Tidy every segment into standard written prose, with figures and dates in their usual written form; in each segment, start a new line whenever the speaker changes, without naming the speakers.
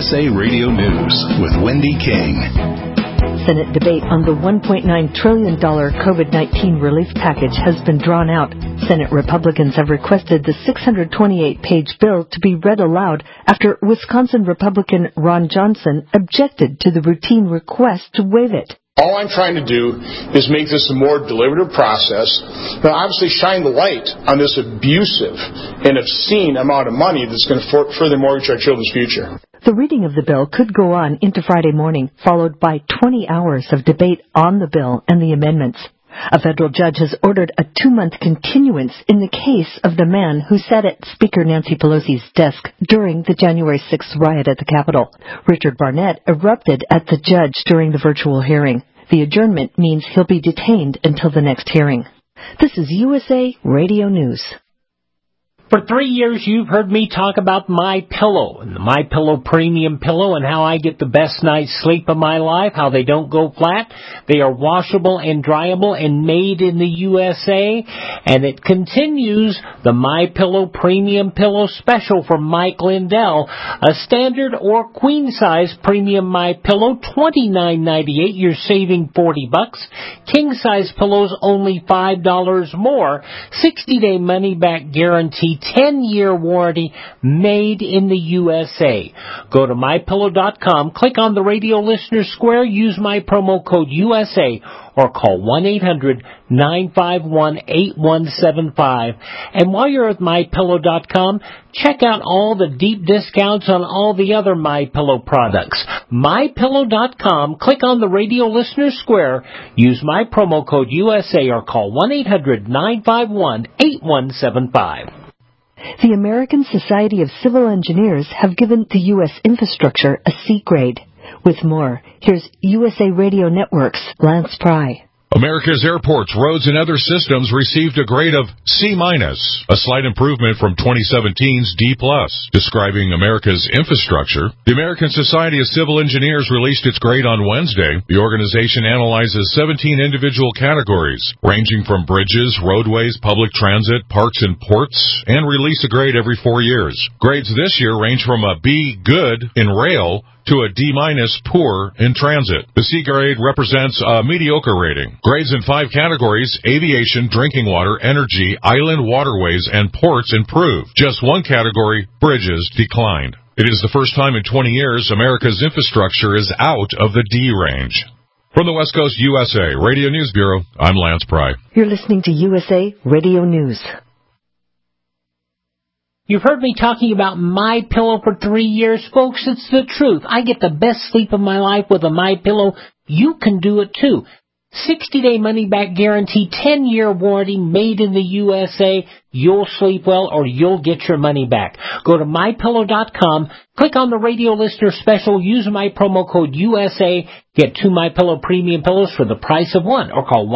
USA Radio News with Wendy King.
Senate debate on the $1.9 trillion COVID-19 relief package has been drawn out. Senate Republicans have requested the 628-page bill to be read aloud after Wisconsin Republican Ron Johnson objected to the routine request to waive it.
All I'm trying to do is make this a more deliberative process, but obviously shine the light on this abusive and obscene amount of money that's going to further mortgage our children's future.
The reading of the bill could go on into Friday morning, followed by 20 hours of debate on the bill and the amendments. A federal judge has ordered a 2-month continuance in the case of the man who sat at Speaker Nancy Pelosi's desk during the January 6th riot at the Capitol. Richard Barnett erupted at the judge during the virtual hearing. The adjournment means he'll be detained until the next hearing. This is USA Radio News.
For 3 years, you've heard me talk about MyPillow and the MyPillow Premium Pillow and how I get the best night's sleep of my life, how they don't go flat. They are washable and dryable and made in the USA. And it continues the MyPillow Premium Pillow special from Mike Lindell. A standard or queen-size premium MyPillow, $29.98. You're saving $40. King-size pillows, only $5 more. 60-day money-back guarantee. 10-year warranty, made in the USA. Go to MyPillow.com, click on the Radio Listener Square, use my promo code USA, or call 1-800-951-8175. And while you're at MyPillow.com, check out all the deep discounts on all the other MyPillow products. MyPillow.com, click on the Radio Listener Square, use my promo code USA, or call 1-800-951-8175.
The American Society of Civil Engineers have given the U.S. infrastructure a C grade. With more, here's USA Radio Network's Lance Pry.
America's airports, roads, and other systems received a grade of C-, a slight improvement from 2017's D+. Describing America's infrastructure, the American Society of Civil Engineers released its grade on Wednesday. The organization analyzes 17 individual categories, ranging from bridges, roadways, public transit, parks, and ports, and release a grade every 4 years. Grades this year range from a B, good, in rail, to a D- poor in transit. The C grade represents a mediocre rating. Grades in 5 categories: aviation, drinking water, energy, island waterways, and ports improved. Just 1 category, bridges, declined. It is the first time in 20 years America's infrastructure is out of the D range. From the West Coast USA Radio News Bureau, I'm Lance Pry.
You're listening to USA Radio News.
You've heard me talking about MyPillow for 3 years, folks. It's the truth. I get the best sleep of my life with a MyPillow. You can do it too. 60-day money-back guarantee, 10-year warranty, made in the USA. You'll sleep well or you'll get your money back. Go to MyPillow.com, click on the Radio Listener Special, use my promo code USA, get 2 MyPillow Premium Pillows for the price of 1, or call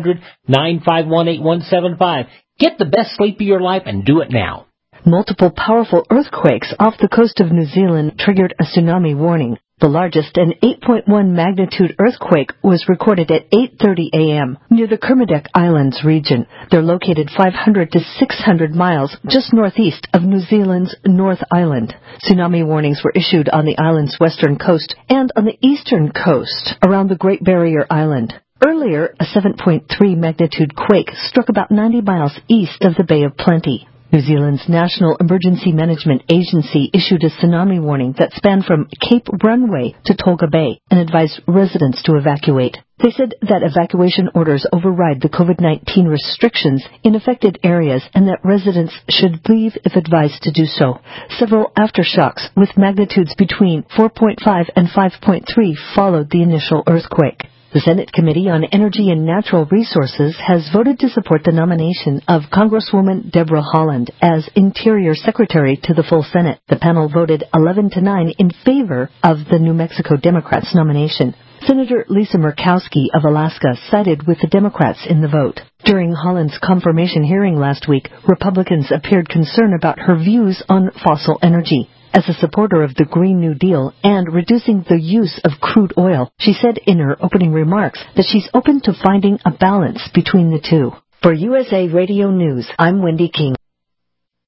1-800-951-8175. Get the best sleep of your life and do it now.
Multiple powerful earthquakes off the coast of New Zealand triggered a tsunami warning. The largest, an 8.1 magnitude earthquake, was recorded at 8:30 a.m. near the Kermadec Islands region. They're located 500 to 600 miles just northeast of New Zealand's North Island. Tsunami warnings were issued on the island's western coast and on the eastern coast around the Great Barrier Island. Earlier, a 7.3 magnitude quake struck about 90 miles east of the Bay of Plenty. New Zealand's National Emergency Management Agency issued a tsunami warning that spanned from Cape Runway to Tolga Bay and advised residents to evacuate. They said that evacuation orders override the COVID-19 restrictions in affected areas and that residents should leave if advised to do so. Several aftershocks with magnitudes between 4.5 and 5.3 followed the initial earthquake. The Senate Committee on Energy and Natural Resources has voted to support the nomination of Congresswoman Deborah Haaland as Interior Secretary to the full Senate. The panel voted 11-9 in favor of the New Mexico Democrats' nomination. Senator Lisa Murkowski of Alaska sided with the Democrats in the vote. During Haaland's confirmation hearing last week, Republicans appeared concerned about her views on fossil energy. As a supporter of the Green New Deal and reducing the use of crude oil, she said in her opening remarks that she's open to finding a balance between the two. For USA Radio News, I'm Wendy King.